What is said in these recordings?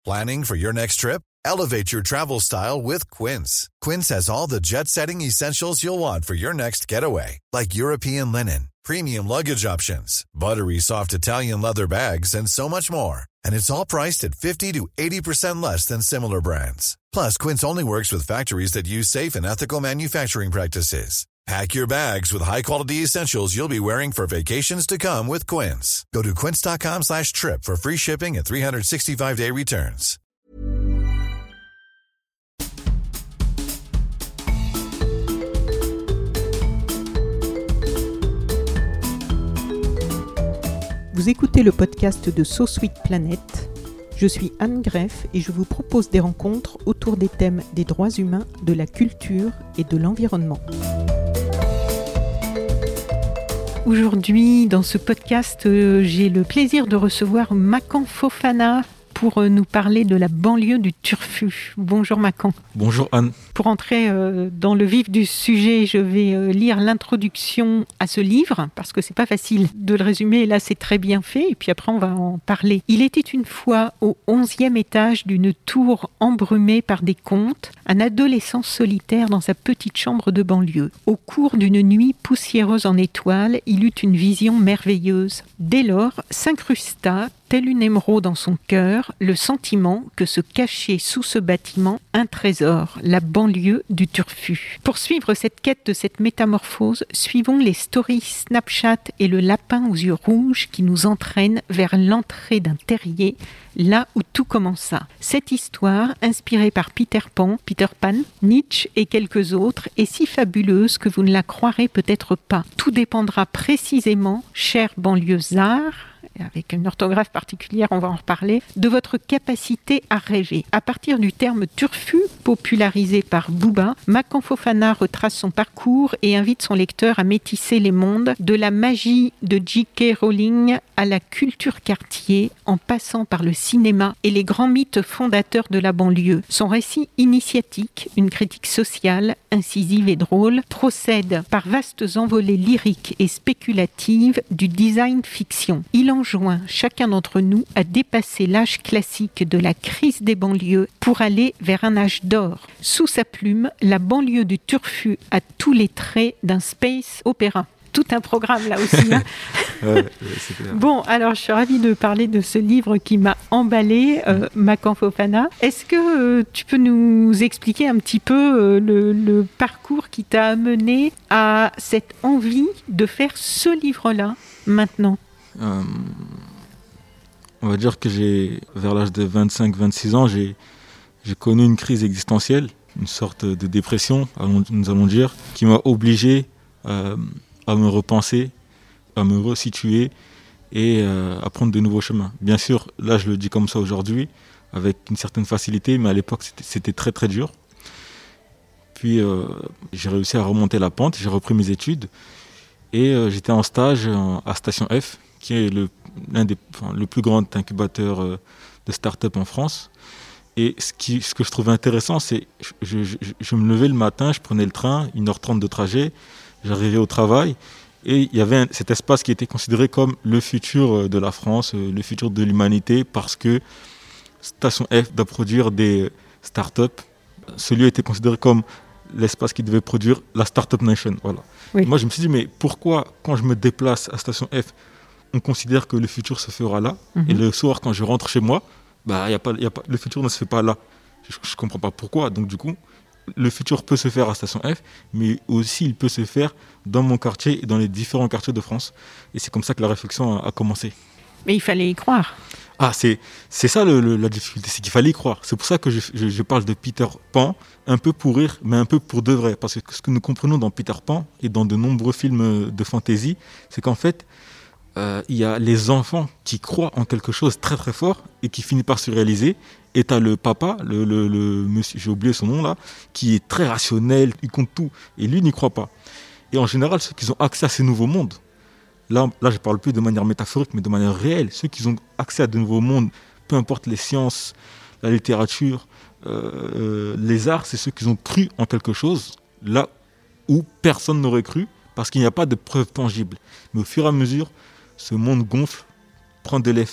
Planning for your next trip? Elevate your travel style with Quince. Quince has all the jet-setting essentials you'll want for your next getaway, like European linen, premium luggage options, buttery soft Italian leather bags, and so much more. And it's all priced at 50 to 80% less than similar brands. Plus, Quince only works with factories that use safe and ethical manufacturing practices. Pack your bags with high-quality essentials you'll be wearing for vacations to come with Quince. Go to quince.com/trip for free shipping and 365-day returns. Vous écoutez le podcast de So Sweet Planet. Je suis Anne Greff et je vous propose des rencontres autour des thèmes des droits humains, de la culture et de l'environnement. Aujourd'hui, dans ce podcast, j'ai le plaisir de recevoir Makan Fofana pour nous parler de la banlieue du Turfu. Bonjour Makan. Bonjour Anne. Pour entrer dans le vif du sujet, je vais lire l'introduction à ce livre, parce que c'est pas facile de le résumer, là c'est très bien fait, et puis après on va en parler. Il était une fois au 11e étage d'une tour embrumée par des contes, un adolescent solitaire dans sa petite chambre de banlieue. Au cours d'une nuit poussiéreuse en étoiles, il eut une vision merveilleuse. Dès lors, s'incrusta, tel une émeraude dans son cœur, le sentiment que se cachait sous ce bâtiment un trésor, la banlieue du Turfu. Pour suivre cette quête de cette métamorphose, suivons les stories Snapchat et le lapin aux yeux rouges qui nous entraînent vers l'entrée d'un terrier, là où tout commença. Cette histoire, inspirée par Peter Pan, Nietzsche et quelques autres, est si fabuleuse que vous ne la croirez peut-être pas. Tout dépendra précisément, chers banlieusards, avec une orthographe particulière, on va en reparler, de votre capacité à rêver. À partir du terme turfu, popularisé par Booba, Makan Fofana retrace son parcours et invite son lecteur à métisser les mondes, de la magie de J.K. Rowling à la culture quartier, en passant par le cinéma et les grands mythes fondateurs de la banlieue. Son récit initiatique, une critique sociale, incisive et drôle, procède par vastes envolées lyriques et spéculatives du design fiction. Il enjoint chacun d'entre nous à dépasser l'âge classique de la crise des banlieues pour aller vers un âge d'or. Sous sa plume, la banlieue du Turfu a tous les traits d'un space opéra. Tout un programme là aussi. Hein. Ouais, c'est clair. Bon, alors je suis ravie de parler de ce livre qui m'a emballé, Makan Fofana. Est-ce que tu peux nous expliquer un petit peu le parcours qui t'a amené à cette envie de faire ce livre-là maintenant ? On va dire que vers l'âge de 25-26 ans, j'ai connu une crise existentielle, une sorte de dépression, nous allons dire, qui m'a obligé à me repenser, à me resituer et à prendre de nouveaux chemins. Bien sûr, là je le dis comme ça aujourd'hui, avec une certaine facilité, mais à l'époque c'était très très dur. Puis j'ai réussi à remonter la pente, j'ai repris mes études et j'étais en stage à Station F, qui est le plus grand incubateur de start-up en France. Et ce que je trouvais intéressant, c'est que je me levais le matin, je prenais le train, 1h30 de trajet, j'arrivais au travail, et il y avait cet espace qui était considéré comme le futur de la France, le futur de l'humanité, parce que Station F doit produire des start-up. Ce lieu était considéré comme l'espace qui devait produire la Startup Nation. Voilà. Oui. Moi, je me suis dit, mais pourquoi, quand je me déplace à Station F, on considère que le futur se fera là, et le soir, quand je rentre chez moi, le futur ne se fait pas là. Je ne comprends pas pourquoi. Donc, du coup, le futur peut se faire à Station F, mais aussi il peut se faire dans mon quartier et dans les différents quartiers de France. Et c'est comme ça que la réflexion a commencé. Mais il fallait y croire. Ah, c'est ça la difficulté, c'est qu'il fallait y croire. C'est pour ça que je parle de Peter Pan, un peu pour rire, mais un peu pour de vrai. Parce que ce que nous comprenons dans Peter Pan et dans de nombreux films de fantasy, c'est qu'en fait, il y a les enfants qui croient en quelque chose très très fort et qui finit par se réaliser. Et tu as le papa, le monsieur, j'ai oublié son nom là, qui est très rationnel, il compte tout. Et lui n'y croit pas. Et en général, ceux qui ont accès à ces nouveaux mondes, là je ne parle plus de manière métaphorique, mais de manière réelle, ceux qui ont accès à de nouveaux mondes, peu importe les sciences, la littérature, les arts, c'est ceux qui ont cru en quelque chose, là où personne n'aurait cru, parce qu'il n'y a pas de preuves tangibles. Mais au fur et à mesure, ce monde gonfle, prend de l'effet,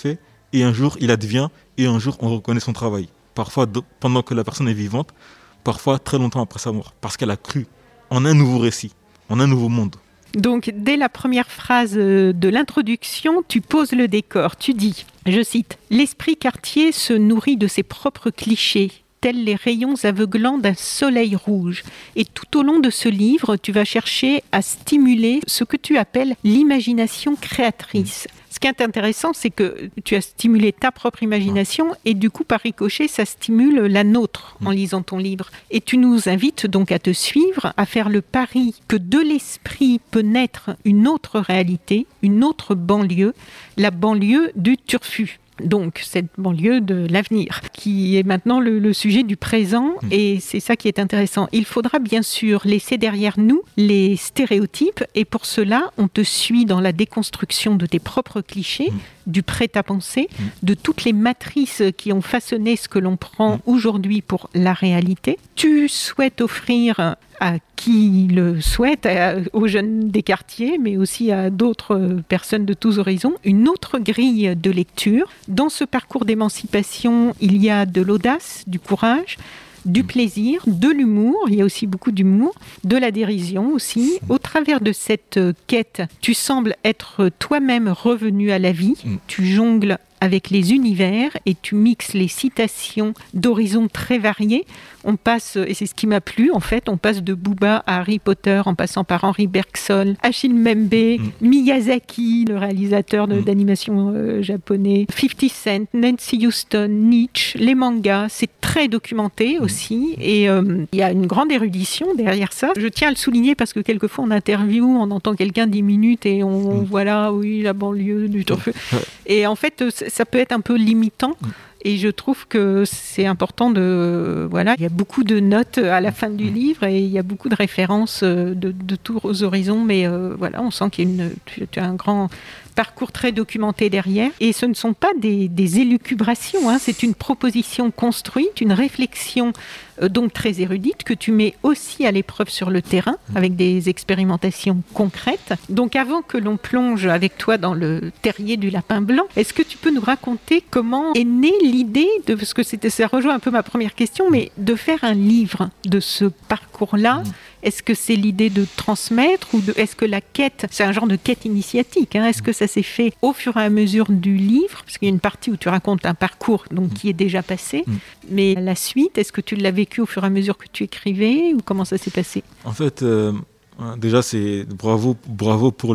et un jour il advient, et un jour on reconnaît son travail. Parfois pendant que la personne est vivante, parfois très longtemps après sa mort, parce qu'elle a cru en un nouveau récit, en un nouveau monde. Donc, dès la première phrase de l'introduction, tu poses le décor. Tu dis, je cite, « L'esprit Cartier se nourrit de ses propres clichés, tels les rayons aveuglants d'un soleil rouge. Et tout au long de ce livre, tu vas chercher à stimuler ce que tu appelles l'imagination créatrice. » Ce qui est intéressant, c'est que tu as stimulé ta propre imagination et du coup, par ricochet, ça stimule la nôtre en lisant ton livre. Et tu nous invites donc à te suivre, à faire le pari que de l'esprit peut naître une autre réalité, une autre banlieue, la banlieue du Turfu. Donc, cette banlieue de l'avenir, qui est maintenant le sujet du présent, et c'est ça qui est intéressant. Il faudra bien sûr laisser derrière nous les stéréotypes, et pour cela, on te suit dans la déconstruction de tes propres clichés, du prêt-à-penser, de toutes les matrices qui ont façonné ce que l'on prend aujourd'hui pour la réalité. Tu souhaites offrir à qui le souhaite, aux jeunes des quartiers, mais aussi à d'autres personnes de tous horizons, une autre grille de lecture. Dans ce parcours d'émancipation, il y a de l'audace, du courage, du plaisir, de l'humour, il y a aussi beaucoup d'humour, de la dérision aussi. Au travers de cette quête, tu sembles être toi-même revenu à la vie, tu jongles avec les univers et tu mixes les citations d'horizons très variés. On passe, et c'est ce qui m'a plu en fait, on passe de Booba à Harry Potter en passant par Henri Bergson, Achille Mbembe, Miyazaki, le réalisateur d'animation japonais, 50 Cent, Nancy Houston, Nietzsche, les mangas, c'est très documenté aussi et il y a une grande érudition derrière ça. Je tiens à le souligner parce que quelquefois en interview, on entend quelqu'un 10 minutes et on voit là, oui, la banlieue du Turfu. Et en fait, ça peut être un peu limitant. Et je trouve que c'est important voilà, il y a beaucoup de notes à la fin du livre et il y a beaucoup de références de tous aux horizons, mais voilà, on sent qu'il y a tu as un grand parcours très documenté derrière. Et ce ne sont pas des élucubrations, c'est une proposition construite, une réflexion donc très érudite que tu mets aussi à l'épreuve sur le terrain avec des expérimentations concrètes. Donc avant que l'on plonge avec toi dans le terrier du lapin blanc, est-ce que tu peux nous raconter comment est née l'idée de, parce que ça rejoint un peu ma première question, mais de faire un livre de ce parcours-là? Est-ce que c'est l'idée de transmettre ou est-ce que la quête, c'est un genre de quête initiatique, est-ce que ça s'est fait au fur et à mesure du livre? Parce qu'il y a une partie où tu racontes un parcours donc, qui est déjà passé, mais la suite, est-ce que tu l'as vécu au fur et à mesure que tu écrivais ou comment ça s'est passé? En fait, déjà, c'est bravo pour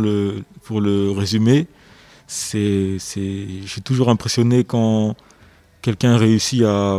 le résumé. Je suis toujours impressionné quand quelqu'un réussit à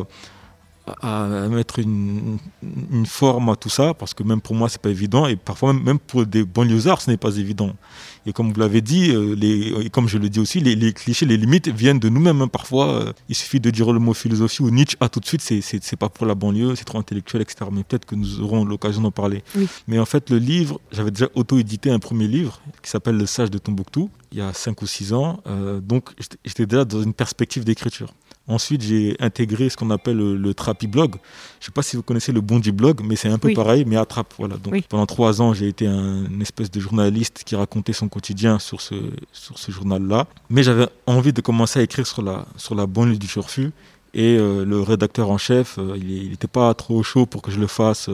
mettre une forme à tout ça, parce que même pour moi c'est pas évident et parfois même pour des banlieusards ce n'est pas évident. Et comme vous l'avez dit, et comme je le dis aussi, les clichés, les limites viennent de nous-mêmes. Parfois il suffit de dire le mot philosophie ou Nietzsche, tout de suite c'est pas pour la banlieue, c'est trop intellectuel, etc. Mais peut-être que nous aurons l'occasion d'en parler. Oui. Mais en fait le livre, j'avais déjà auto-édité un premier livre qui s'appelle Le Sage de Tombouctou il y a 5 ou 6 ans, donc j'étais déjà dans une perspective d'écriture. Ensuite, j'ai intégré ce qu'on appelle le Trapi Blog. Je ne sais pas si vous connaissez le Bondi Blog, mais c'est un peu pareil, mais à Trappes. Voilà. Donc, pendant 3 ans, j'ai été une espèce de journaliste qui racontait son quotidien sur ce journal-là. Mais j'avais envie de commencer à écrire sur la banlieue du Turfu. Et le rédacteur en chef, il n'était pas trop chaud pour que je le fasse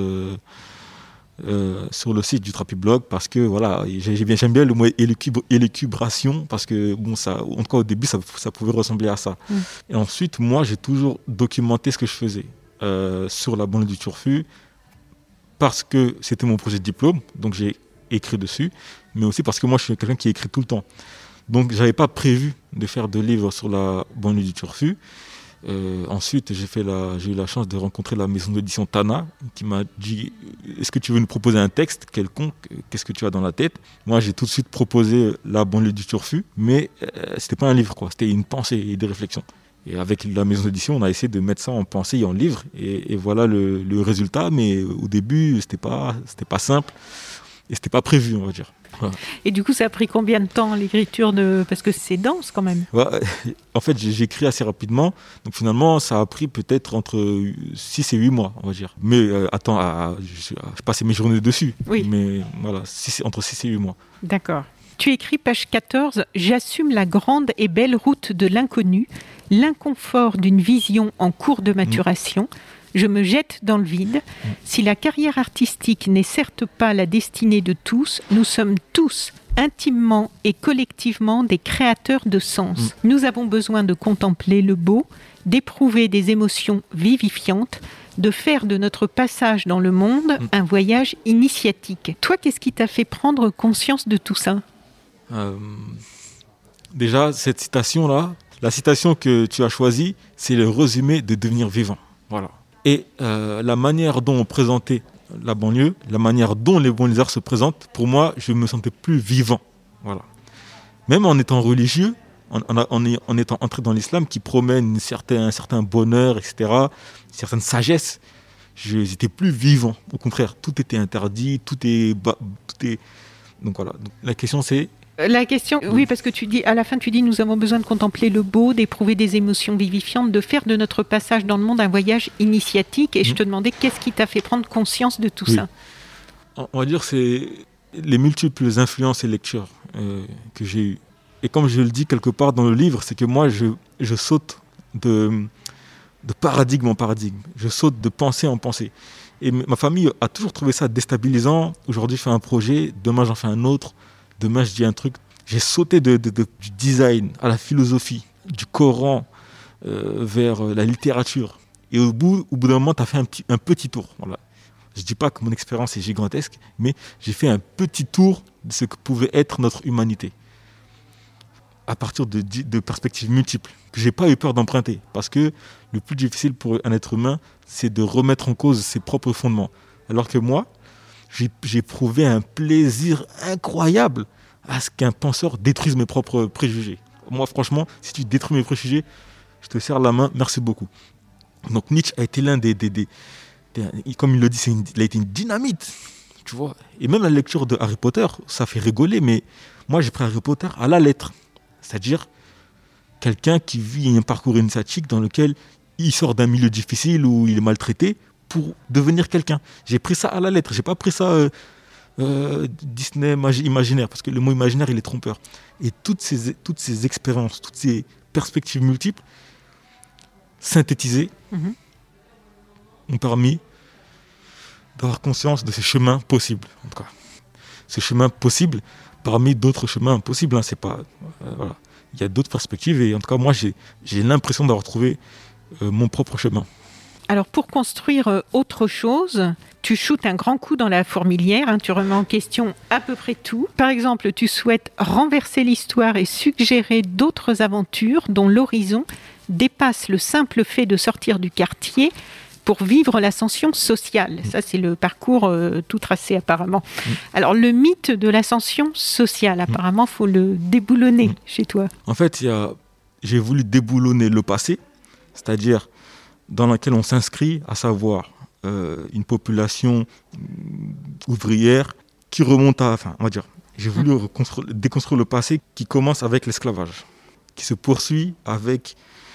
sur le site du Trapi Blog, parce que voilà, j'aime bien le mot élucubration, parce que bon, ça, en tout cas au début ça pouvait ressembler à ça. Et ensuite moi j'ai toujours documenté ce que je faisais sur la banlieue du Turfu, parce que c'était mon projet de diplôme, donc j'ai écrit dessus, mais aussi parce que moi je suis quelqu'un qui écrit tout le temps, donc j'avais pas prévu de faire de livres sur la banlieue du Turfu. Ensuite, j'ai eu la chance de rencontrer la maison d'édition Tana qui m'a dit: est-ce que tu veux nous proposer un texte quelconque? Qu'est-ce que tu as dans la tête? Moi, j'ai tout de suite proposé la banlieue du Turfu, mais c'était pas un livre, quoi. C'était une pensée et des réflexions. Et avec la maison d'édition, on a essayé de mettre ça en pensée et en livre, et voilà le résultat. Mais au début, c'était pas simple et c'était pas prévu, on va dire. Voilà. Et du coup, ça a pris combien de temps l'écriture parce que c'est dense quand même. Ouais, en fait, j'écris assez rapidement. Donc finalement, ça a pris peut-être entre 6 et 8 mois, on va dire. Mais je passais mes journées dessus. Oui. Mais voilà, entre 6 et 8 mois. D'accord. Tu écris, page 14, « J'assume la grande et belle route de l'inconnu, l'inconfort d'une vision en cours de maturation. Je me jette dans le vide. Si la carrière artistique n'est certes pas la destinée de tous, nous sommes tous intimement et collectivement des créateurs de sens. Nous avons besoin de contempler le beau, d'éprouver des émotions vivifiantes, de faire de notre passage dans le monde un voyage initiatique. » Toi, qu'est-ce qui t'a fait prendre conscience de tout ça ? Déjà, cette citation-là, la citation que tu as choisie, c'est le résumé de Devenir vivant. Voilà. Et la manière dont on présentait la banlieue, la manière dont les banlieusards se présentent, pour moi, je me sentais plus vivant. Voilà. Même en étant religieux, en étant entré dans l'islam qui promène un certain bonheur, etc., une certaine sagesse, j'étais plus vivant. Au contraire, tout était interdit, tout est... Donc voilà. Donc, la question c'est... La question, oui, parce que tu dis, à la fin, tu dis, nous avons besoin de contempler le beau, d'éprouver des émotions vivifiantes, de faire de notre passage dans le monde un voyage initiatique. Et je te demandais, qu'est-ce qui t'a fait prendre conscience de tout ça ? On va dire, c'est les multiples influences et lectures que j'ai eues. Et comme je le dis quelque part dans le livre, c'est que moi, je saute de paradigme en paradigme. Je saute de pensée en pensée. Et ma famille a toujours trouvé ça déstabilisant. Aujourd'hui, je fais un projet, demain, j'en fais un autre. Demain, je dis un truc. J'ai sauté du design à la philosophie, du Coran vers la littérature. Et au bout d'un moment, tu as fait un petit tour. Voilà. Je ne dis pas que mon expérience est gigantesque, mais j'ai fait un petit tour de ce que pouvait être notre humanité. À partir de perspectives multiples, que je n'ai pas eu peur d'emprunter. Parce que le plus difficile pour un être humain, c'est de remettre en cause ses propres fondements. Alors que moi, j'ai éprouvé un plaisir incroyable à ce qu'un penseur détruise mes propres préjugés. Moi, franchement, si tu détruis mes préjugés, je te serre la main, merci beaucoup. Donc Nietzsche a été l'un des comme il le dit, il a été une dynamite, tu vois. Et même la lecture de Harry Potter, ça fait rigoler, mais moi, j'ai pris Harry Potter à la lettre. C'est-à-dire quelqu'un qui vit un parcours initiatique dans lequel il sort d'un milieu difficile où il est maltraité, pour devenir quelqu'un. J'ai pris ça à la lettre. J'ai pas pris ça Disney imaginaire, parce que le mot imaginaire, il est trompeur. Et toutes ces expériences, toutes ces perspectives multiples, synthétisées, ont permis d'avoir conscience de ce chemin possible. En tout cas, ce chemin possible parmi d'autres chemins impossibles. Hein, c'est pas, voilà. Il y a d'autres perspectives et en tout cas, moi, j'ai l'impression d'avoir trouvé mon propre chemin. Alors, pour construire autre chose, tu shootes un grand coup dans la fourmilière, hein, tu remets en question à peu près tout. Par exemple, tu souhaites renverser l'histoire et suggérer d'autres aventures dont l'horizon dépasse le simple fait de sortir du quartier pour vivre l'ascension sociale. Ça, c'est le parcours tout tracé apparemment. Alors, le mythe de l'ascension sociale, apparemment, il faut le déboulonner chez toi. En fait, j'ai voulu déboulonner le passé, c'est-à-dire dans laquelle on s'inscrit, à savoir une population ouvrière qui remonte à... Enfin, on va dire, j'ai voulu déconstruire le passé qui commence avec l'esclavage, qui se poursuit avec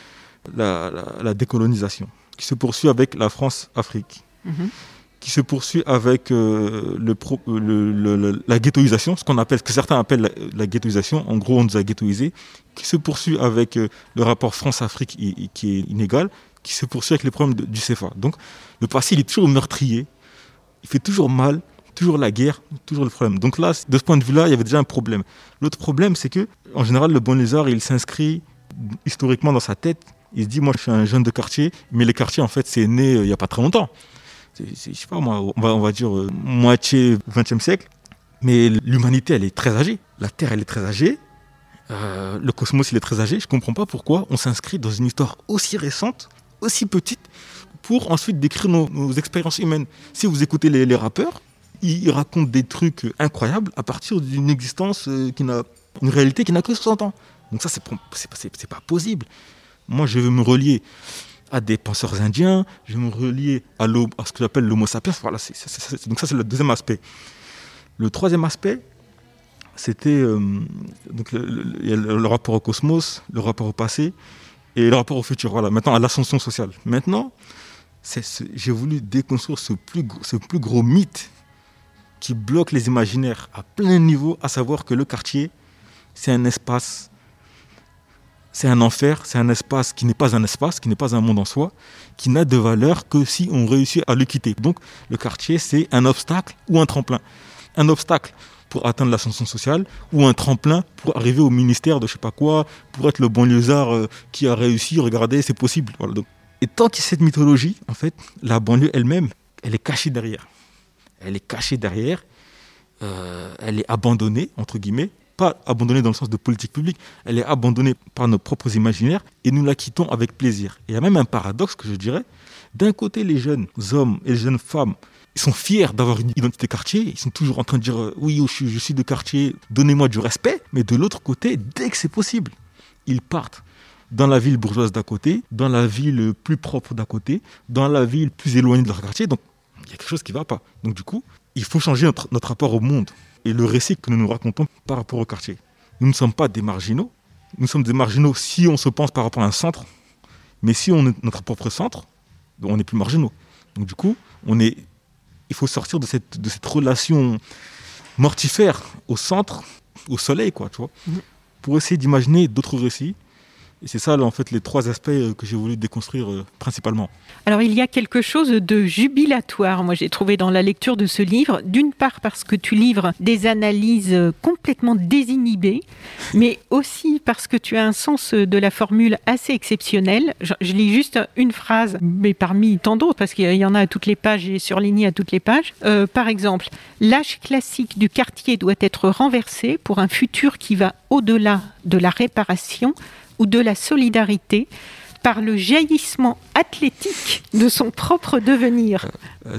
la décolonisation, qui se poursuit avec la France-Afrique, qui se poursuit avec la ghettoisation, ce que certains appellent la ghettoisation. En gros, on nous a ghettoisés, qui se poursuit avec le rapport France-Afrique qui est inégal, qui se poursuit avec les problèmes du CFA. Donc, le passé, il est toujours meurtrier, il fait toujours mal, toujours la guerre, toujours le problème. Donc là, de ce point de vue-là, il y avait déjà un problème. L'autre problème, c'est que, en général, le banlieusard, il s'inscrit historiquement dans sa tête. Il se dit, moi, je suis un jeune de quartier, mais les quartiers, en fait, c'est né il n'y a pas très longtemps. Je sais pas, moi, on va dire moitié 20e siècle. Mais l'humanité, elle est très âgée. La Terre, elle est très âgée. Le cosmos, il est très âgé. Je ne comprends pas pourquoi on s'inscrit dans une histoire aussi récente, aussi petite, pour ensuite décrire nos expériences humaines. Si vous écoutez les rappeurs, ils racontent des trucs incroyables à partir d'une existence une réalité qui n'a que 60 ans. Donc ça, c'est pas possible. Moi, je veux me relier à des penseurs indiens, je veux me relier à ce que j'appelle l'homo sapiens. Voilà, donc ça, c'est le deuxième aspect. Le troisième aspect, c'était le rapport au cosmos, le rapport au passé, et le rapport au futur, voilà, maintenant à l'ascension sociale. Maintenant, j'ai voulu déconstruire ce plus gros mythe qui bloque les imaginaires à plein niveau, à savoir que le quartier, c'est un espace, c'est un enfer, c'est un espace, qui n'est pas un monde en soi, qui n'a de valeur que si on réussit à le quitter. Donc le quartier, c'est un obstacle ou un tremplin. Un obstacle pour atteindre l'ascension sociale ou un tremplin pour arriver au ministère de je sais pas quoi, pour être le banlieusard qui a réussi, regardez, c'est possible. Voilà. Donc, et tant qu'il y a cette mythologie, en fait, la banlieue elle-même, elle est cachée derrière. Elle est abandonnée, entre guillemets, pas abandonnée dans le sens de politique publique, elle est abandonnée par nos propres imaginaires et nous la quittons avec plaisir. Et il y a même un paradoxe que je dirais, d'un côté les jeunes hommes et les jeunes femmes, ils sont fiers d'avoir une identité quartier, ils sont toujours en train de dire oui, je suis de quartier, donnez-moi du respect, mais de l'autre côté, dès que c'est possible, ils partent dans la ville bourgeoise d'à côté, dans la ville plus propre d'à côté, dans la ville plus éloignée de leur quartier, donc il y a quelque chose qui ne va pas. Donc du coup, il faut changer notre rapport au monde et le récit que nous nous racontons par rapport au quartier. Nous ne sommes pas des marginaux. Nous sommes des marginaux si on se pense par rapport à un centre. Mais si on est notre propre centre, on n'est plus marginaux. Donc du coup, il faut sortir de cette relation mortifère au centre, au soleil, quoi, tu vois, pour essayer d'imaginer d'autres récits. Et c'est ça, là, en fait, les 3 aspects que j'ai voulu déconstruire principalement. Alors, il y a quelque chose de jubilatoire, moi, j'ai trouvé dans la lecture de ce livre. D'une part, parce que tu livres des analyses complètement désinhibées, mais aussi parce que tu as un sens de la formule assez exceptionnel. Je lis juste une phrase, mais parmi tant d'autres, parce qu'il y en a à toutes les pages et surligné à toutes les pages. Par exemple, « L'âge classique du quartier doit être renversé pour un futur qui va au-delà de la réparation ou de la solidarité par le jaillissement athlétique de son propre devenir. »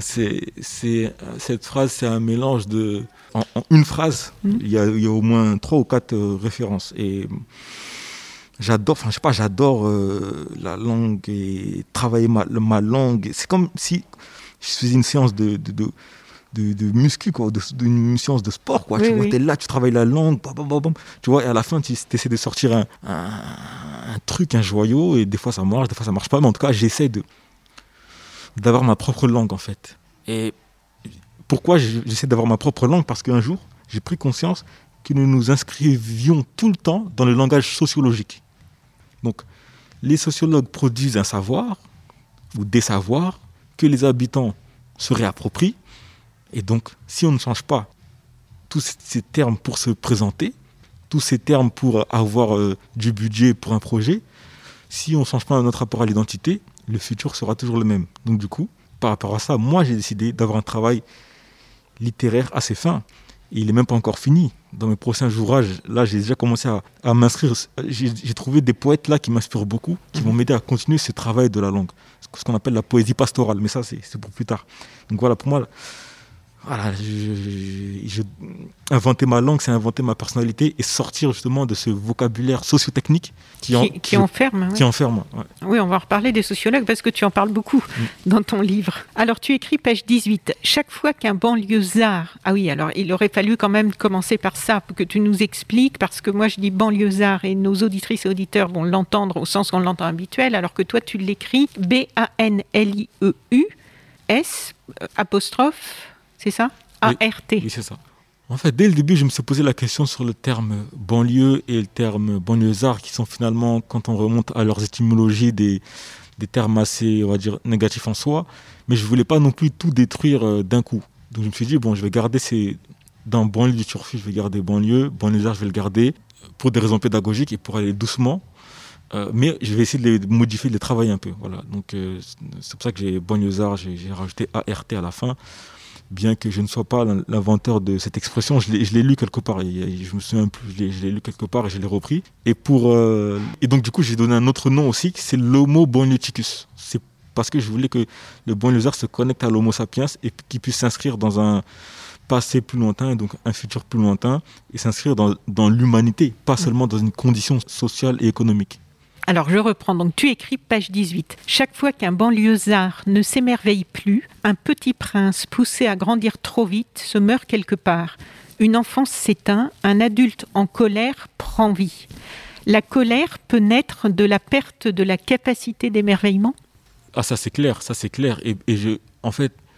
Cette phrase, c'est un mélange de... En une phrase, il y a au moins 3 ou 4 références. Et j'adore la langue et travailler ma langue. C'est comme si je faisais une séance de muscu, quoi, d'une séance de sport, quoi. Tu vois, t'es là, tu travailles la langue, tu vois, et à la fin, tu essaies de sortir un truc, un joyau, et des fois ça marche pas, mais en tout cas, j'essaie d'avoir ma propre langue, en fait. Et pourquoi j'essaie d'avoir ma propre langue? Parce qu'un jour, j'ai pris conscience que nous nous inscrivions tout le temps dans le langage sociologique. Donc, les sociologues produisent un savoir, ou des savoirs, que les habitants se réapproprient. Et donc, si on ne change pas tous ces termes pour se présenter, tous ces termes pour avoir du budget pour un projet, si on ne change pas notre rapport à l'identité, le futur sera toujours le même. Donc du coup, par rapport à ça, moi j'ai décidé d'avoir un travail littéraire assez fin. Et il n'est même pas encore fini. Dans mes prochains ouvrages, là j'ai déjà commencé à m'inscrire. J'ai trouvé des poètes là qui m'inspirent beaucoup, qui vont m'aider à continuer ce travail de la langue. Ce qu'on appelle la poésie pastorale, mais ça c'est pour plus tard. Donc voilà, pour moi... Voilà, inventer ma langue, c'est inventer ma personnalité et sortir justement de ce vocabulaire socio-technique qui enferme. Qui enferme. Ouais. Oui, on va reparler des sociologues parce que tu en parles beaucoup dans ton livre. Alors, tu écris page 18. Chaque fois qu'un banlieusard... Ah oui, alors il aurait fallu quand même commencer par ça, pour que tu nous expliques, parce que moi je dis banlieusard et nos auditrices et auditeurs vont l'entendre au sens qu'on l'entend habituel, alors que toi tu l'écris B-A-N-L-I-E-U-S apostrophe... C'est ça? A-R-T. Oui, c'est ça. En fait, dès le début, je me suis posé la question sur le terme banlieue et le terme banlieusard, qui sont finalement, quand on remonte à leurs étymologies, des termes assez, on va dire, négatifs en soi. Mais je ne voulais pas non plus tout détruire d'un coup. Donc je me suis dit, bon, je vais garder dans banlieue du Turfu, je vais garder banlieue, banlieusard, je vais le garder pour des raisons pédagogiques et pour aller doucement. Mais je vais essayer de les modifier, de les travailler un peu. Voilà. Donc c'est pour ça que j'ai banlieusard, j'ai rajouté ART à la fin. Bien que je ne sois pas l'inventeur de cette expression, je l'ai lu quelque part. Je me souviens plus, je l'ai lu quelque part et je l'ai repris. Et donc du coup, j'ai donné un autre nom aussi, c'est l'Homo banlieusticus. C'est parce que je voulais que le banlieusard se connecte à l'Homo sapiens et qu'il puisse s'inscrire dans un passé plus lointain, et donc un futur plus lointain, et s'inscrire dans l'humanité, pas seulement dans une condition sociale et économique. Alors, je reprends. Donc, tu écris page 18. Chaque fois qu'un banlieusard ne s'émerveille plus, un petit prince poussé à grandir trop vite se meurt quelque part. Une enfance s'éteint, un adulte en colère prend vie. La colère peut naître de la perte de la capacité d'émerveillement ? Ah, ça c'est clair. En fait,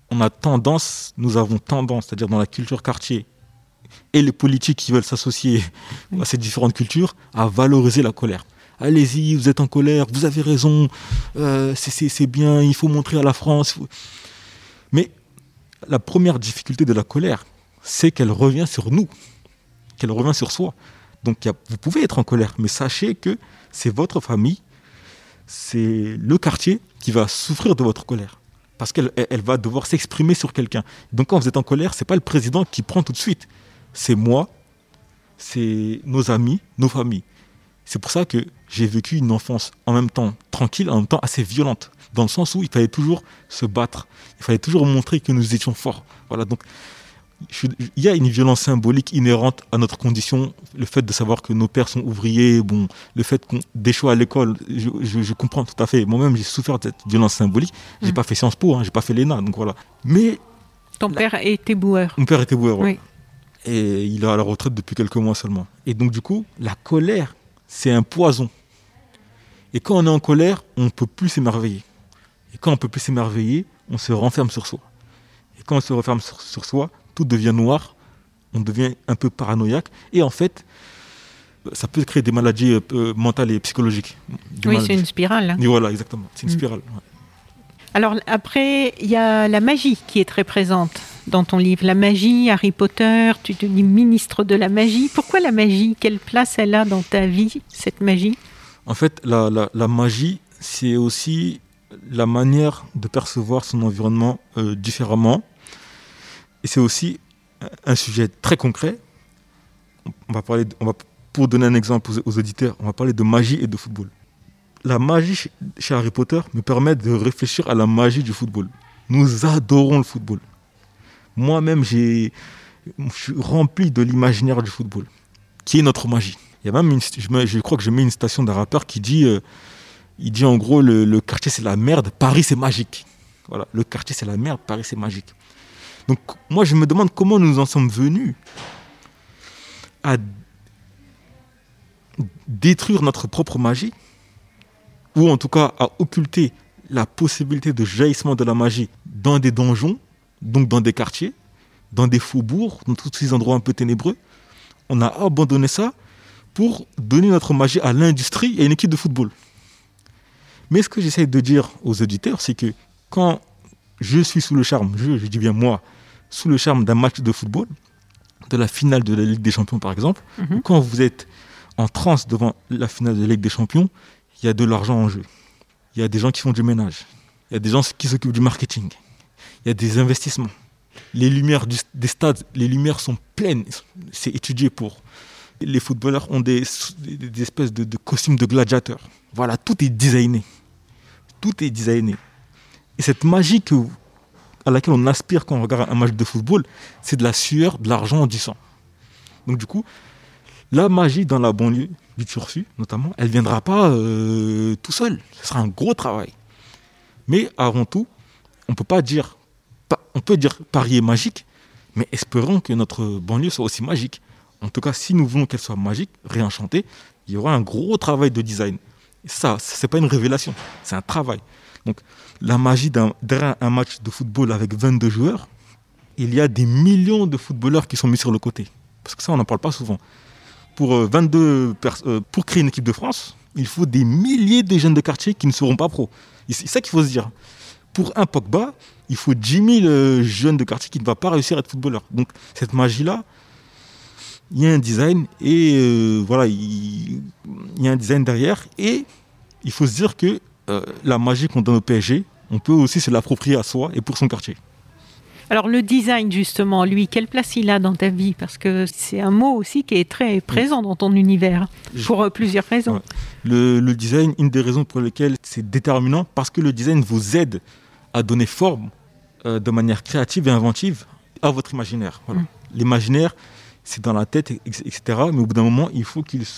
nous avons tendance, c'est-à-dire dans la culture quartier et les politiques qui veulent s'associer à ces différentes cultures, à valoriser la colère. Allez-y, vous êtes en colère, vous avez raison, c'est bien, il faut montrer à la France. Mais la première difficulté de la colère, c'est qu'elle revient sur nous, qu'elle revient sur soi. Donc vous pouvez être en colère, mais sachez que c'est votre famille, c'est le quartier qui va souffrir de votre colère. Parce qu'elle va devoir s'exprimer sur quelqu'un. Donc quand vous êtes en colère, ce n'est pas le président qui prend tout de suite. C'est moi, c'est nos amis, nos familles. C'est pour ça que j'ai vécu une enfance en même temps tranquille, en même temps assez violente. Dans le sens où il fallait toujours se battre. Il fallait toujours montrer que nous étions forts. Voilà, donc il y a une violence symbolique inhérente à notre condition. Le fait de savoir que nos pères sont ouvriers, le fait qu'on d'échouer à l'école, je comprends tout à fait. Moi-même, j'ai souffert de cette violence symbolique. J'ai pas fait Sciences Po, j'ai pas fait l'ENA, donc voilà. Mais ton père était boueur. Mon père était boueur, ouais. Oui. Et il est à la retraite depuis quelques mois seulement. Et donc du coup, la colère, c'est un poison. Et quand on est en colère, on ne peut plus s'émerveiller. Et quand on ne peut plus s'émerveiller, on se renferme sur soi. Et quand on se renferme sur soi, tout devient noir, on devient un peu paranoïaque. Et en fait, ça peut créer des maladies mentales et psychologiques. C'est une spirale. Et voilà, exactement. C'est une spirale. Ouais. Alors après, il y a la magie qui est très présente dans ton livre. La magie, Harry Potter, tu te dis ministre de la magie. Pourquoi la magie ? Quelle place elle a dans ta vie, cette magie ? En fait, la magie, c'est aussi la manière de percevoir son environnement différemment. Et c'est aussi un sujet très concret. Pour donner un exemple aux auditeurs, on va parler de magie et de football. La magie chez Harry Potter me permet de réfléchir à la magie du football. Nous adorons le football. Moi-même, je suis rempli de l'imaginaire du football, qui est notre magie. Il y a même je crois que je mets une citation d'un rappeur qui dit, il dit en gros, le quartier c'est la merde, Paris c'est magique. Voilà, le quartier c'est la merde, Paris c'est magique. Donc moi je me demande comment nous en sommes venus à détruire notre propre magie, ou en tout cas à occulter la possibilité de jaillissement de la magie dans des donjons, donc dans des quartiers, dans des faubourgs, dans tous ces endroits un peu ténébreux. On a abandonné ça pour donner notre magie à l'industrie et à une équipe de football. Mais ce que j'essaie de dire aux auditeurs, c'est que quand je suis sous le charme, je dis bien moi, sous le charme d'un match de football, de la finale de la Ligue des Champions par exemple, ou quand vous êtes en transe devant la finale de la Ligue des Champions, il y a de l'argent en jeu. Il y a des gens qui font du ménage. Il y a des gens qui s'occupent du marketing. Il y a des investissements. Les lumières des stades, les lumières sont pleines. C'est étudié pour. Les footballeurs ont des espèces de costumes de gladiateurs. Voilà, tout est designé. Tout est designé. Et cette magie à laquelle on aspire quand on regarde un match de football, c'est de la sueur, de l'argent, du sang. Donc du coup, la magie dans la banlieue du Turfu, notamment, elle ne viendra pas tout seul. Ce sera un gros travail. Mais avant tout, on peut dire Paris est magique, mais espérons que notre banlieue soit aussi magique. En tout cas, si nous voulons qu'elle soit magique, réenchantée, il y aura un gros travail de design. Et ça, ce n'est pas une révélation, c'est un travail. Donc, la magie derrière un match de football avec 22 joueurs, il y a des millions de footballeurs qui sont mis sur le côté. Parce que ça, on n'en parle pas souvent. Pour créer une équipe de France, il faut des milliers de jeunes de quartier qui ne seront pas pros. C'est ça qu'il faut se dire. Pour un Pogba, il faut 10 000 jeunes de quartier qui ne vont pas réussir à être footballeurs. Donc, cette magie-là, il y a un design et voilà, il y a un design derrière. Et il faut se dire que la magie qu'on donne au PSG, on peut aussi se l'approprier à soi et pour son quartier. Alors le design justement, lui, quelle place il a dans ta vie ? Parce que c'est un mot aussi qui est très présent dans ton univers, pour plusieurs raisons. Ouais. Le design, une des raisons pour lesquelles c'est déterminant, parce que le design vous aide à donner forme de manière créative et inventive à votre imaginaire. Voilà. L'imaginaire, c'est dans la tête, etc. Mais au bout d'un moment, il faut qu'il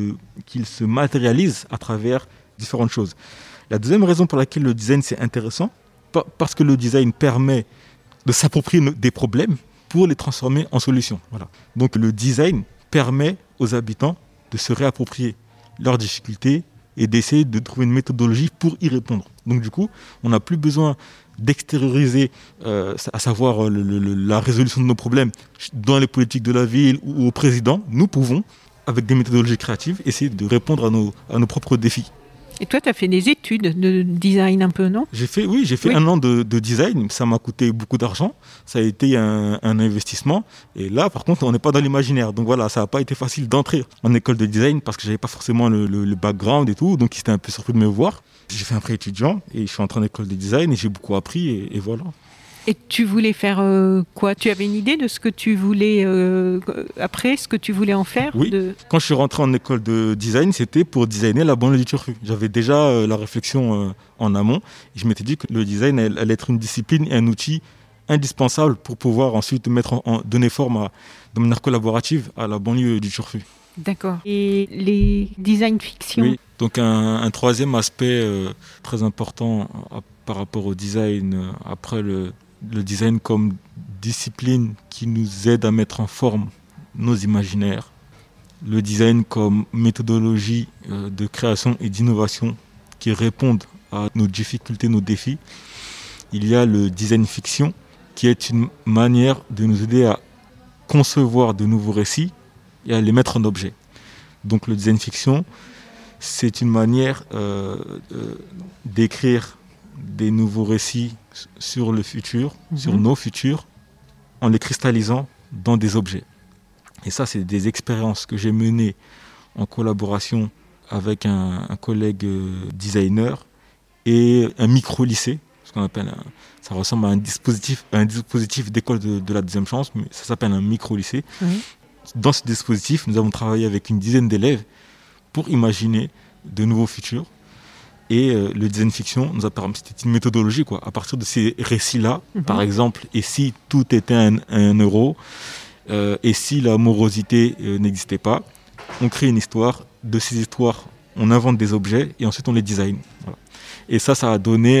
se matérialise à travers différentes choses. La deuxième raison pour laquelle le design, c'est intéressant, parce que le design permet de s'approprier des problèmes pour les transformer en solutions. Voilà. Donc le design permet aux habitants de se réapproprier leurs difficultés, et d'essayer de trouver une méthodologie pour y répondre. Donc du coup, on n'a plus besoin d'extérioriser, à savoir la résolution de nos problèmes dans les politiques de la ville ou au président. Nous pouvons, avec des méthodologies créatives, essayer de répondre à nos propres défis. Et toi, tu as fait des études de design un peu, non ? J'ai fait 1 an de design. Ça m'a coûté beaucoup d'argent. Ça a été un investissement. Et là, par contre, on n'est pas dans l'imaginaire. Donc voilà, ça n'a pas été facile d'entrer en école de design parce que je n'avais pas forcément le background et tout. Donc ils étaient un peu surpris de me voir. J'ai fait un prêt étudiant et je suis entré en école de design et j'ai beaucoup appris et voilà. Et tu voulais faire quoi ? Tu avais une idée de ce que tu voulais après, ce que tu voulais en faire ? Oui. Quand je suis rentré en école de design, c'était pour designer la banlieue du Turfu. J'avais déjà la réflexion en amont. Et je m'étais dit que le design allait être une discipline et un outil indispensable pour pouvoir ensuite donner forme de manière collaborative à la banlieue du Turfu. D'accord. Et les design fiction ? Oui. Donc un troisième aspect très important par rapport au design, après le design comme discipline qui nous aide à mettre en forme nos imaginaires, le design comme méthodologie de création et d'innovation qui répondent à nos difficultés, nos défis. Il y a le design fiction qui est une manière de nous aider à concevoir de nouveaux récits et à les mettre en objet. Donc le design fiction, c'est une manière d'écrire des nouveaux récits sur le futur, sur nos futurs, en les cristallisant dans des objets. Et ça, c'est des expériences que j'ai menées en collaboration avec un collègue designer et un micro-lycée, ce qu'on appelle ça ressemble à un dispositif d'école de la deuxième chance, mais ça s'appelle un micro-lycée. Oui. Dans ce dispositif, nous avons travaillé avec une dizaine d'élèves pour imaginer de nouveaux futurs. Et le design fiction nous a permis, c'était une méthodologie, quoi. À partir de ces récits-là, par exemple, et si tout était un euro, et si la morosité n'existait pas, on crée une histoire. De ces histoires, on invente des objets et ensuite on les design. Voilà. Et ça a donné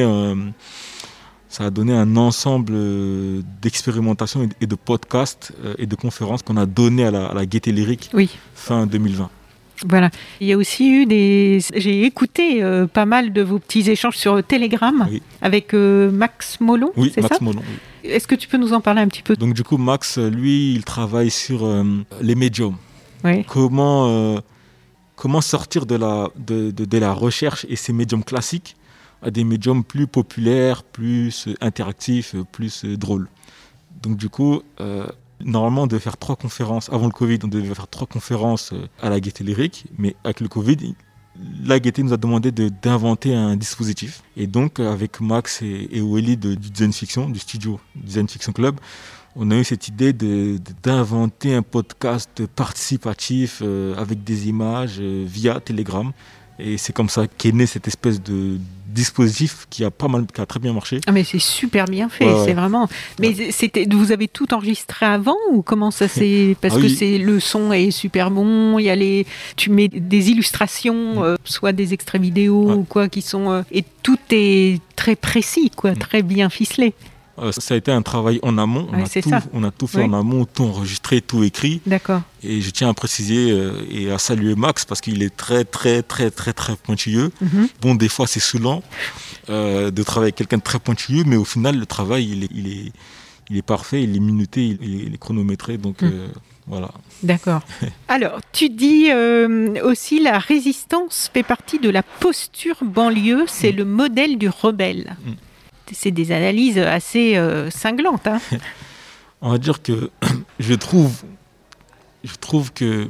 un ensemble d'expérimentations et de podcasts et de conférences qu'on a donné à la Gaîté Lyrique fin 2020. Voilà. Il y a aussi eu j'ai écouté pas mal de vos petits échanges sur Telegram avec Max Molon, c'est Max ça ? Molon, oui. Est-ce que tu peux nous en parler un petit peu ? Donc du coup, Max, lui, il travaille sur les médiums. Oui. Comment sortir de la recherche et ces médiums classiques à des médiums plus populaires, plus interactifs, plus drôles. Donc du coup... Normalement, on devait faire 3 conférences. Avant le Covid, on devait faire 3 conférences à la Gaîté Lyrique. Mais avec le Covid, la Gaîté nous a demandé d'inventer un dispositif. Et donc, avec Max et Wally du Design Fiction, du studio Design Fiction Club, on a eu cette idée d'inventer un podcast participatif avec des images via Telegram. Et c'est comme ça qu'est née cette espèce de dispositif qui a très bien marché. Ah mais c'est super bien fait, c'est vraiment. Mais vous avez tout enregistré avant ou comment ça s'est ? Parce que le son est super bon. Il y a tu mets des illustrations, soit des extraits vidéo ou quoi qui sont et tout est très précis, quoi, très bien ficelé. Ça a été un travail en amont. On a tout fait en amont, tout enregistré, tout écrit. D'accord. Et je tiens à préciser et à saluer Max parce qu'il est très, très, très, très, très pointilleux. Mm-hmm. Bon, des fois, c'est saoulant de travailler avec quelqu'un de très pointilleux, mais au final, le travail, il est parfait, il est minuté, il est chronométré. Donc, voilà. D'accord. Alors, tu dis aussi la résistance fait partie de la posture banlieue, c'est le modèle du rebelle. C'est des analyses assez cinglantes. Hein. On va dire que je trouve que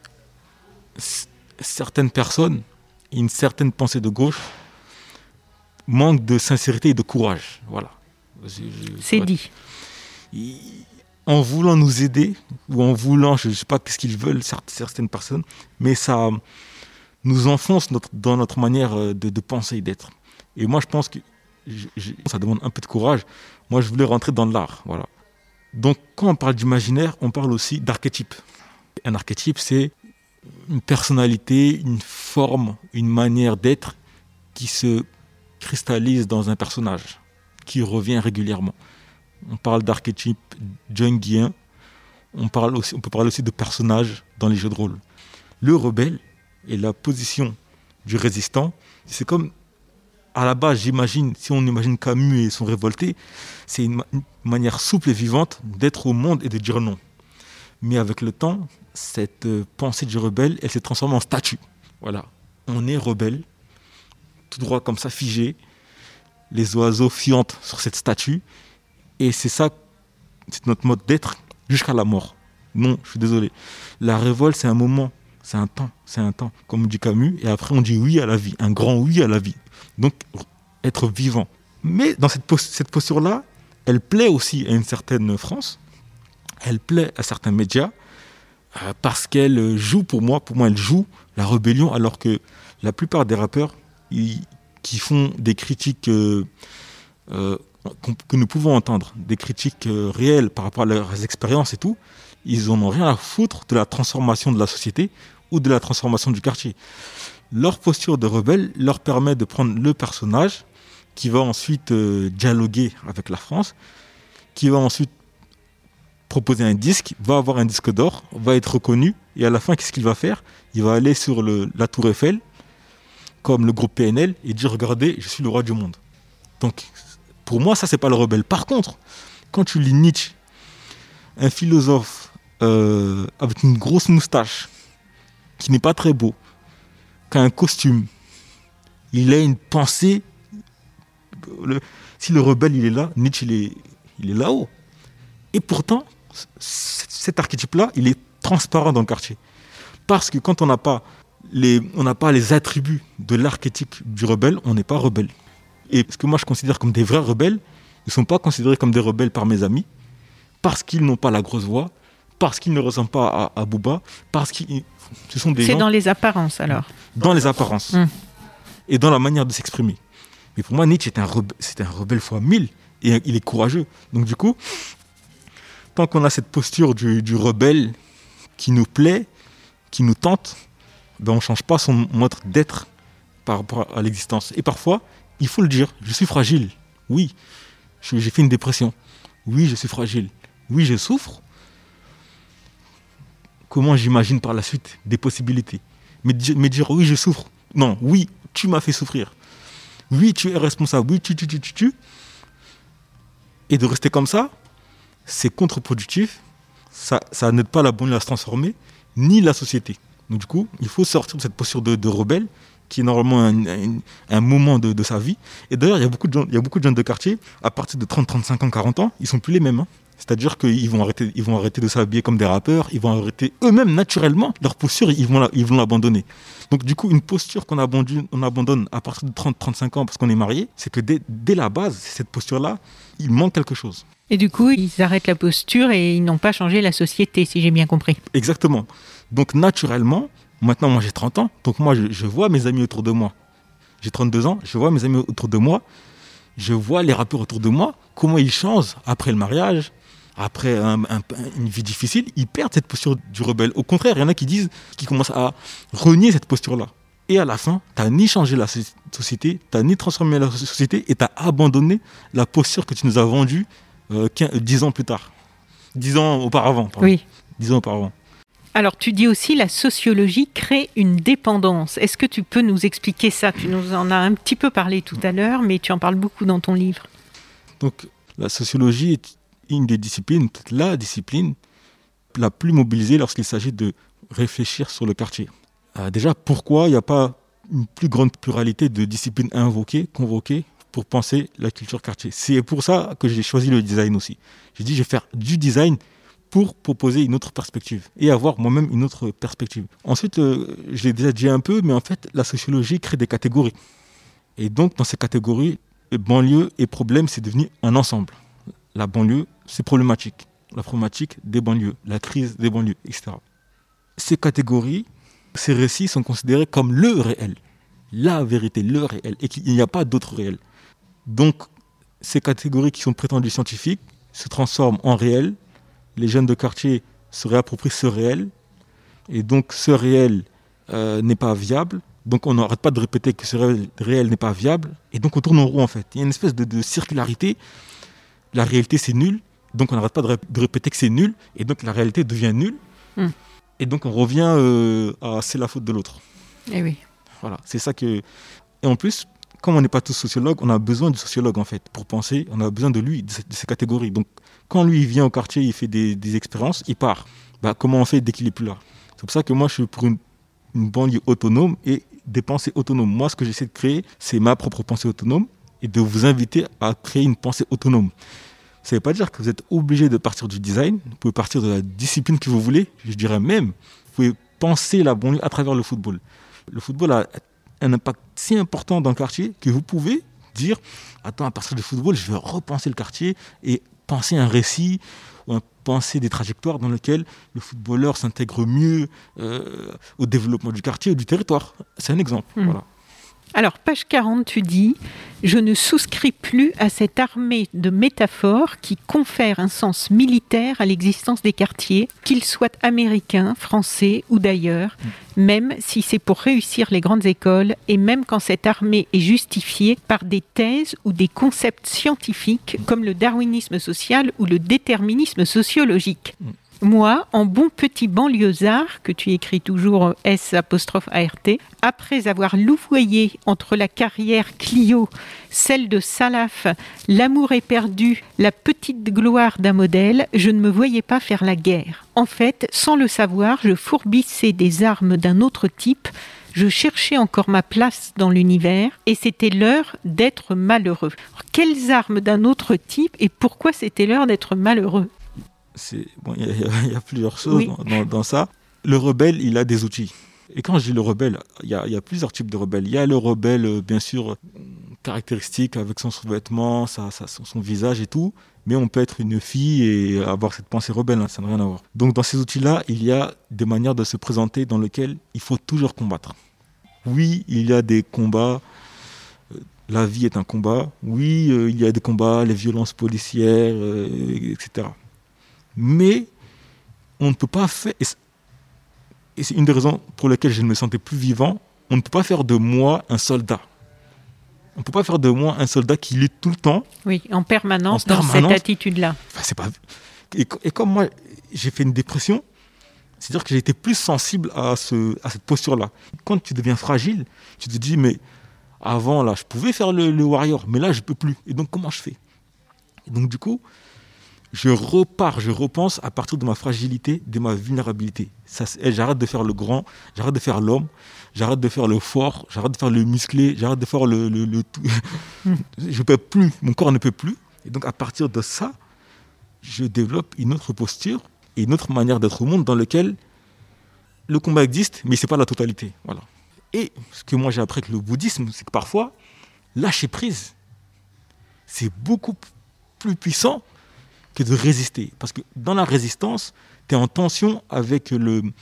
certaines personnes, une certaine pensée de gauche, manquent de sincérité et de courage. Voilà. C'est dit. En voulant nous aider, ou en voulant, je ne sais pas ce qu'ils veulent, certaines personnes, mais ça nous enfonce dans notre manière de penser et d'être. Et moi, je pense que ça demande un peu de courage. Moi, je voulais rentrer dans l'art. Voilà. Donc, quand on parle d'imaginaire, on parle aussi d'archétype. Un archétype, c'est une personnalité, une forme, une manière d'être qui se cristallise dans un personnage, qui revient régulièrement. On parle d'archétype jungien. On peut parler aussi de personnages dans les jeux de rôle. Le rebelle est la position du résistant. C'est comme, à la base, j'imagine, si on imagine Camus et son révolté, c'est une manière souple et vivante d'être au monde et de dire non. Mais avec le temps, cette pensée du rebelle, elle s'est transformée en statue. Voilà. On est rebelle, tout droit comme ça, figé. Les oiseaux fiantent sur cette statue. Et c'est ça, c'est notre mode d'être jusqu'à la mort. Non, je suis désolé. La révolte, c'est un moment, c'est un temps, comme dit Camus. Et après, on dit oui à la vie, un grand oui à la vie. Donc, être vivant. Mais dans cette posture-là, elle plaît aussi à une certaine France. Elle plaît à certains médias parce qu'elle joue, pour moi, elle joue la rébellion, alors que la plupart des rappeurs qui font des critiques que nous pouvons entendre, des critiques réelles par rapport à leurs expériences et tout, ils n'en ont rien à foutre de la transformation de la société ou de la transformation du quartier. Leur posture de rebelle leur permet de prendre le personnage qui va ensuite dialoguer avec la France, qui va ensuite proposer un disque, va avoir un disque d'or, va être reconnu, et à la fin, qu'est-ce qu'il va faire ? Il va aller sur la Tour Eiffel, comme le groupe PNL, et dire « Regardez, je suis le roi du monde ». Donc, pour moi, ça, c'est pas le rebelle. Par contre, quand tu lis Nietzsche, un philosophe avec une grosse moustache, qui n'est pas très beau, qui a un costume, il a une pensée. Si le rebelle, il est là, Nietzsche, il est là-haut. Et pourtant, cet archétype-là, il est transparent dans le quartier. Parce que quand on n'a pas les attributs de l'archétype du rebelle, on n'est pas rebelle. Et ce que moi je considère comme des vrais rebelles, ils ne sont pas considérés comme des rebelles par mes amis, parce qu'ils n'ont pas la grosse voix, parce qu'ils ne ressemblent pas à Booba, parce que ce sont des gens... C'est dans les apparences alors. Dans les apparences. Et dans la manière de s'exprimer. Mais pour moi, Nietzsche c'était un rebelle fois 1000, et il est courageux. Donc du coup, tant qu'on a cette posture du rebelle qui nous plaît, qui nous tente, ben on ne change pas son mode d'être par rapport à l'existence. Et parfois, il faut le dire, je suis fragile. Oui, j'ai fait une dépression. Oui, je suis fragile. Oui, je souffre. Comment j'imagine par la suite des possibilités ? Mais dire oui, je souffre. Non, oui, tu m'as fait souffrir. Oui, tu es responsable. Oui, tu. Et de rester comme ça, c'est contre-productif. Ça n'aide pas la banlieue à se transformer, ni la société. Donc du coup, il faut sortir de cette posture de rebelle, qui est normalement un moment de sa vie. Et d'ailleurs, il y a beaucoup de jeunes de quartier, à partir de 30, 35 ans, 40 ans, ils ne sont plus les mêmes. C'est-à-dire qu'ils vont arrêter de s'habiller comme des rappeurs, ils vont arrêter eux-mêmes naturellement leur posture, ils vont l'abandonner. Donc du coup, une posture qu'on abandonne à partir de 30, 35 ans parce qu'on est marié, c'est que dès la base, cette posture-là, il manque quelque chose. Et du coup, ils arrêtent la posture et ils n'ont pas changé la société, si j'ai bien compris. Exactement. Donc naturellement, maintenant moi j'ai 30 ans, donc moi je vois mes amis autour de moi. J'ai 32 ans, je vois mes amis autour de moi, je vois les rappeurs autour de moi, comment ils changent après le mariage, après une vie difficile, ils perdent cette posture du rebelle. Au contraire, il y en a qui commencent à renier cette posture-là. Et à la fin, tu n'as ni changé la société, tu n'as ni transformé la société et tu as abandonné la posture que tu nous as vendue 10 ans plus tard. 10 ans auparavant. Pardon. Oui. 10 ans auparavant. Alors, tu dis aussi la sociologie crée une dépendance. Est-ce que tu peux nous expliquer ça ? Tu nous en as un petit peu parlé tout à l'heure, mais tu en parles beaucoup dans ton livre. Donc, la sociologie est une des disciplines, peut-être la discipline la plus mobilisée lorsqu'il s'agit de réfléchir sur le quartier. Déjà, pourquoi il n'y a pas une plus grande pluralité de disciplines convoquées pour penser la culture quartier ? C'est pour ça que j'ai choisi le design aussi. J'ai dit, je vais faire du design pour proposer une autre perspective et avoir moi-même une autre perspective. Ensuite, je l'ai déjà dit un peu, mais en fait, la sociologie crée des catégories. Et donc, dans ces catégories, banlieue et problème, c'est devenu un ensemble. La banlieue, c'est problématique. La problématique des banlieues, la crise des banlieues, etc. Ces catégories, ces récits sont considérés comme le réel, la vérité, le réel, et qu'il n'y a pas d'autre réel. Donc, ces catégories qui sont prétendues scientifiques se transforment en réel. Les jeunes de quartier se réapproprient ce réel, et donc ce réel n'est pas viable. Donc on n'arrête pas de répéter que ce réel n'est pas viable, et donc on tourne en rond en fait. Il y a une espèce de circularité. La réalité c'est nul, donc on n'arrête pas de répéter que c'est nul, et donc la réalité devient nulle. Et donc on revient à c'est la faute de l'autre. Eh oui. Voilà, c'est ça que... Et en plus, comme on n'est pas tous sociologues, on a besoin du sociologue en fait pour penser, on a besoin de lui, de ces catégories. Donc quand lui il vient au quartier, il fait des expériences, il part. Comment on fait dès qu'il n'est plus là? C'est pour ça que moi je suis pour une banlieue autonome et des pensées autonomes. Moi ce que j'essaie de créer, c'est ma propre pensée autonome et de vous inviter à créer une pensée autonome. Ça ne veut pas dire que vous êtes obligé de partir du design, vous pouvez partir de la discipline que vous voulez, je dirais même, vous pouvez penser la banlieue à travers le football. Le football a un impact si important dans le quartier que vous pouvez dire attends, à partir du football, je vais repenser le quartier et penser un récit ou penser des trajectoires dans lesquelles le footballeur s'intègre mieux au développement du quartier ou du territoire. C'est un exemple. Voilà. Alors, page 40, tu dis « Je ne souscris plus à cette armée de métaphores qui confère un sens militaire à l'existence des quartiers, qu'ils soient américains, français ou d'ailleurs, même si c'est pour réussir les grandes écoles et même quand cette armée est justifiée par des thèses ou des concepts scientifiques comme le darwinisme social ou le déterminisme sociologique. » Moi, en bon petit banlieusard, que tu écris toujours S''ART, après avoir louvoyé entre la carrière Clio, celle de Salaf, l'amour est perdu, la petite gloire d'un modèle, je ne me voyais pas faire la guerre. En fait, sans le savoir, je fourbissais des armes d'un autre type, je cherchais encore ma place dans l'univers et c'était l'heure d'être malheureux. Alors, quelles armes d'un autre type et pourquoi c'était l'heure d'être malheureux ? Il y a plusieurs choses dans ça. Le rebelle, il a des outils. Et quand je dis le rebelle, il y a plusieurs types de rebelles. Il y a le rebelle, bien sûr, caractéristique avec son sous-vêtement, son visage et tout. Mais on peut être une fille et avoir cette pensée rebelle, ça n'a rien à voir. Donc dans ces outils-là, il y a des manières de se présenter dans lesquelles il faut toujours combattre. Oui, il y a des combats. La vie est un combat. Oui, il y a des combats, les violences policières, etc. Mais on ne peut pas faire, et c'est une des raisons pour lesquelles je ne me sentais plus vivant, on ne peut pas faire de moi un soldat. On ne peut pas faire de moi un soldat qui lutte tout le temps. Oui, en permanence dans cette attitude-là. Enfin, c'est pas... et comme moi, j'ai fait une dépression, c'est-à-dire que j'ai été plus sensible à cette posture-là. Quand tu deviens fragile, tu te dis, mais avant, là, je pouvais faire le warrior, mais là, je ne peux plus. Et donc, comment je fais ? Et donc, du coup, je repense à partir de ma fragilité, de ma vulnérabilité. J'arrête de faire le grand, j'arrête de faire l'homme, j'arrête de faire le fort, j'arrête de faire le musclé, j'arrête de faire le tout. Je peux plus, mon corps ne peut plus. Et donc à partir de ça, je développe une autre posture et une autre manière d'être au monde dans lequel le combat existe, mais c'est pas la totalité. Voilà. Et ce que moi j'ai appris avec le bouddhisme, c'est que parfois, lâcher prise, c'est beaucoup plus puissant que de résister. Parce que dans la résistance, tu es en tension avec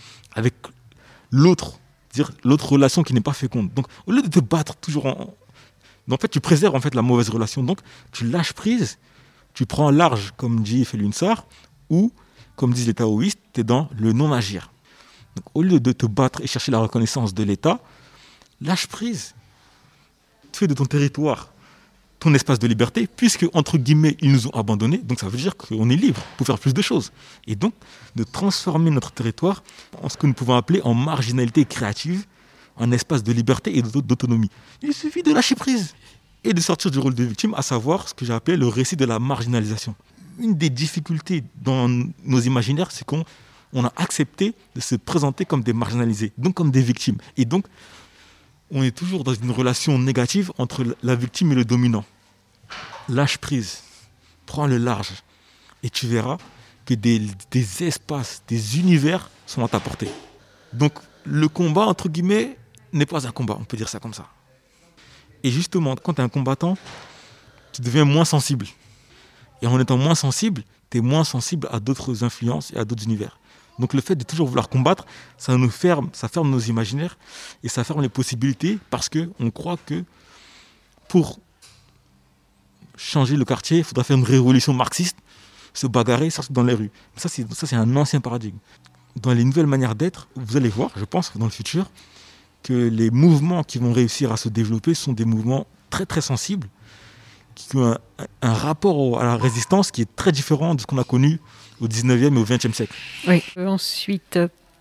l'autre, c'est-à-dire l'autre relation qui n'est pas féconde. Donc, au lieu de te battre toujours en fait, tu préserves en fait la mauvaise relation. Donc, tu lâches prise, tu prends large, comme dit Felwine Sarr, ou, comme disent les taoïstes, tu es dans le non-agir. Donc, au lieu de te battre et chercher la reconnaissance de l'État, lâche prise. Tu fais de ton territoire ton espace de liberté, puisque, entre guillemets, ils nous ont abandonnés. Donc ça veut dire qu'on est libre pour faire plus de choses. Et donc, de transformer notre territoire en ce que nous pouvons appeler en marginalité créative, en espace de liberté et d'autonomie. Il suffit de lâcher prise et de sortir du rôle de victime, à savoir ce que j'ai appelé le récit de la marginalisation. Une des difficultés dans nos imaginaires, c'est qu'on a accepté de se présenter comme des marginalisés, donc comme des victimes. Et donc, on est toujours dans une relation négative entre la victime et le dominant. Lâche prise, prends le large, et tu verras que des espaces, des univers sont à ta portée. Donc, le combat, entre guillemets, n'est pas un combat, on peut dire ça comme ça. Et justement, quand tu es un combattant, tu deviens moins sensible. Et en étant moins sensible, tu es moins sensible à d'autres influences et à d'autres univers. Donc le fait de toujours vouloir combattre, ça ferme nos imaginaires et ça ferme les possibilités parce qu'on croit que pour changer le quartier, il faudra faire une révolution marxiste, se bagarrer, sortir dans les rues. Ça, c'est un ancien paradigme. Dans les nouvelles manières d'être, vous allez voir, je pense, dans le futur, que les mouvements qui vont réussir à se développer sont des mouvements très très sensibles, qui ont un rapport à la résistance qui est très différent de ce qu'on a connu au 19e et au 20e siècle. Oui. Ensuite,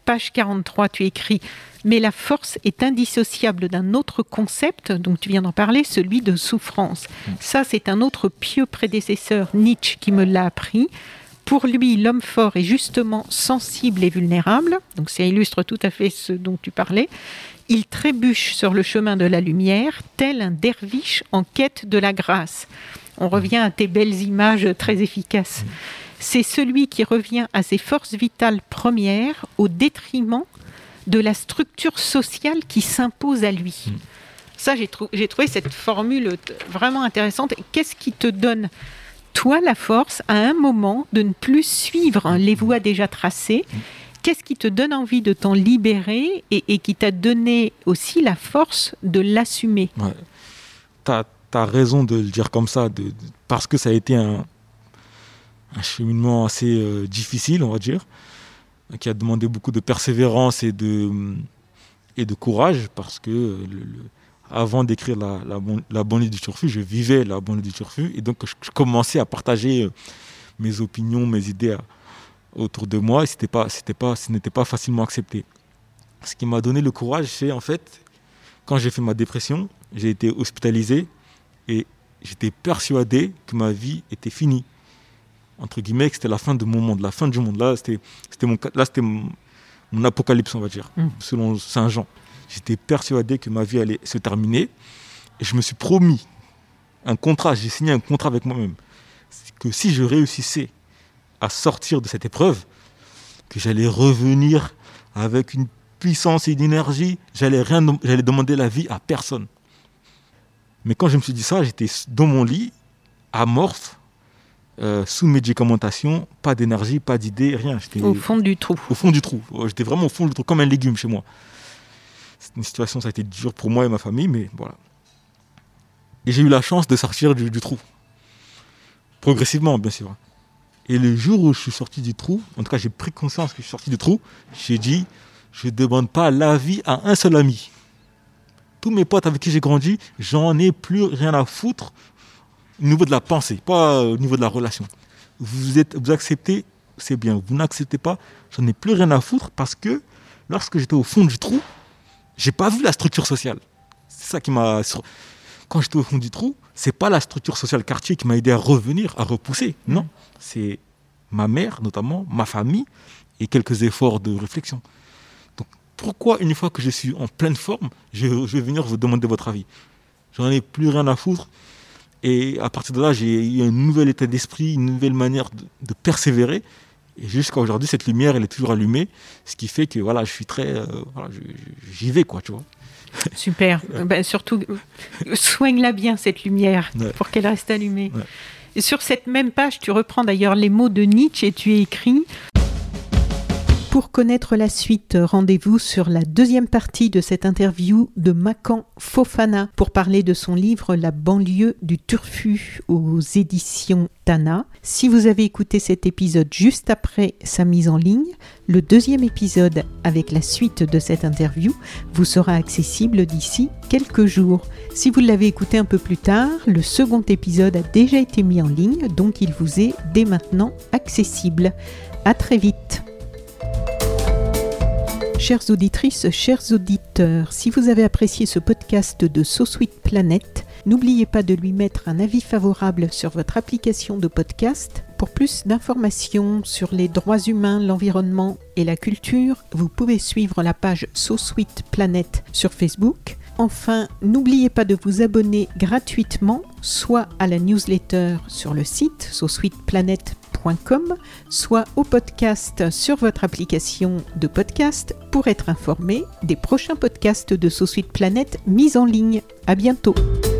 page 43, tu écris « Mais la force est indissociable d'un autre concept, donc tu viens d'en parler, celui de souffrance. » Ça, c'est un autre pieux prédécesseur, Nietzsche, qui me l'a appris. Pour lui, l'homme fort est justement sensible et vulnérable. Donc ça illustre tout à fait ce dont tu parlais. Il trébuche sur le chemin de la lumière, tel un derviche en quête de la grâce. On revient à tes belles images très efficaces. C'est celui qui revient à ses forces vitales premières au détriment de la structure sociale qui s'impose à lui. Ça, j'ai trouvé cette formule vraiment intéressante. Qu'est-ce qui te donne, toi, la force, à un moment, de ne plus suivre les voies déjà tracées ? Qu'est-ce qui te donne envie de t'en libérer et qui t'a donné aussi la force de l'assumer ? Ouais. T'as raison de le dire comme ça, parce que ça a été un cheminement assez difficile, on va dire, qui a demandé beaucoup de persévérance et de courage, parce que avant d'écrire la banlieue du Turfu, je vivais la banlieue du Turfu, et donc je commençais à partager mes opinions, mes idées autour de moi, et ce n'était pas facilement accepté. Ce qui m'a donné le courage, c'est en fait, quand j'ai fait ma dépression, j'ai été hospitalisé, et j'étais persuadé que ma vie était finie. Entre guillemets, que c'était la fin de mon monde, la fin du monde. Là, c'était mon apocalypse, on va dire, selon Saint Jean. J'étais persuadé que ma vie allait se terminer. Et je me suis promis j'ai signé un contrat avec moi-même, que si je réussissais à sortir de cette épreuve, que j'allais revenir avec une puissance et une énergie, j'allais demander la vie à personne. Mais quand je me suis dit ça, j'étais dans mon lit, amorphe, sous médicamentation, pas d'énergie, pas d'idée, rien. J'étais au fond du trou. Au fond du trou. J'étais vraiment au fond du trou, comme un légume chez moi. C'est une situation, ça a été dur pour moi et ma famille, mais voilà. Et j'ai eu la chance de sortir du trou. Progressivement, bien sûr. Et le jour où je suis sorti du trou, en tout cas j'ai pris conscience que je suis sorti du trou, j'ai dit, je ne demande pas l'avis à un seul ami. Tous mes potes avec qui j'ai grandi, j'en ai plus rien à foutre au niveau de la pensée, pas au niveau de la relation. Vous acceptez, c'est bien. Vous n'acceptez pas, j'en ai plus rien à foutre, parce que lorsque j'étais au fond du trou, j'ai pas vu la structure sociale. C'est ça qui m'a... Quand j'étais au fond du trou, c'est pas la structure sociale quartier qui m'a aidé à revenir, à repousser. Non, c'est ma mère, notamment, ma famille, et quelques efforts de réflexion. Donc, pourquoi, une fois que je suis en pleine forme, je vais venir vous demander votre avis ? J'en ai plus rien à foutre. Et à partir de là, j'ai eu un nouvel état d'esprit, une nouvelle manière de persévérer. Et jusqu'à aujourd'hui, cette lumière, elle est toujours allumée. Ce qui fait que voilà, je suis très... j'y vais, quoi, tu vois. Super. Surtout, soigne-la bien, cette lumière, pour qu'elle reste allumée. Ouais. Et sur cette même page, tu reprends d'ailleurs les mots de Nietzsche et tu écris... Pour connaître la suite, rendez-vous sur la deuxième partie de cette interview de Makan Fofana pour parler de son livre « La banlieue du Turfu » aux éditions Tana. Si vous avez écouté cet épisode juste après sa mise en ligne, le deuxième épisode avec la suite de cette interview vous sera accessible d'ici quelques jours. Si vous l'avez écouté un peu plus tard, le second épisode a déjà été mis en ligne, donc il vous est dès maintenant accessible. À très vite. Chères auditrices, chers auditeurs, si vous avez apprécié ce podcast de So Sweet Planet, n'oubliez pas de lui mettre un avis favorable sur votre application de podcast. Pour plus d'informations sur les droits humains, l'environnement et la culture, vous pouvez suivre la page So Sweet Planet sur Facebook. Enfin, n'oubliez pas de vous abonner gratuitement, soit à la newsletter sur le site sosweetplanet.com, soit au podcast sur votre application de podcast pour être informé des prochains podcasts de So Sweet Planet mis en ligne. À bientôt.